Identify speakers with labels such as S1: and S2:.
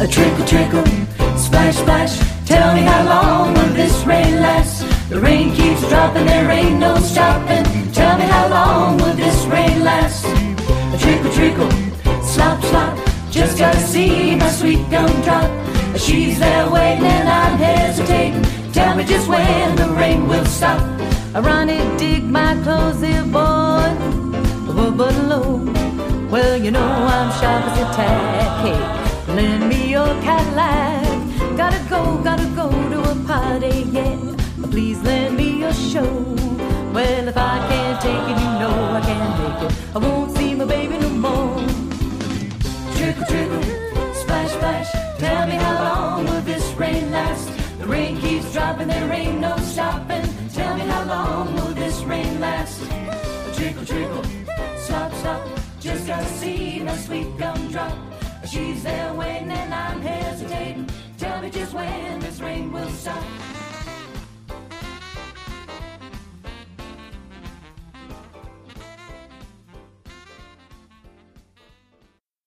S1: A trickle, trickle, splash, splash. Tell me how long will this rain last? The rain keeps dropping, there ain't no stopping. Tell me how long will this rain last? A trickle, trickle, slop, slop. Just gotta see my sweet gumdrop. She's there waiting and I'm hesitating. Tell me just when the rain will stop. Ronnie, dig my clothes here, boy. But low. Well, you know I'm sharp as a tack. Hey, lend me your Cadillac. Gotta go to a party, yeah. Please lend me your show. Well, if I can't take it, you know I can't make it. I won't see my baby no more. Trickle, trickle, splash, splash. Tell me how long will this rain last? The rain keeps dropping, there ain't no stopping. Tell me how long will this rain last? Trickle, trickle, slop, slop. Just gotta see my sweet gumdrop. She's there waiting and I'm hesitating. Tell me just when this rain